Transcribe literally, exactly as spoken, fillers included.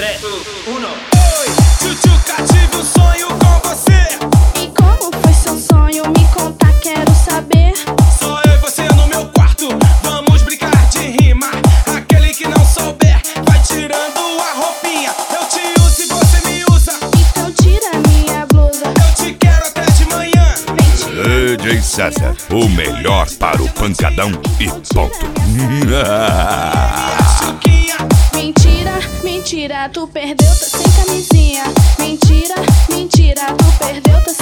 três, um. Oi, Tchutchuca, tive um sonho com você. E como foi seu sonho? Me conta, quero saber. Só eu e você no meu quarto, vamos brincar de rima. Aquele que não souber, vai tirando a roupinha. Eu te uso e você me usa. Então tira minha blusa. Eu te quero até de manhã. D J César, o melhor para o pancadão e ponto. Chuquinha. Mentira, mentira, tu perdeu, tá sem camisinha. Mentira, mentira, tu perdeu, tá sem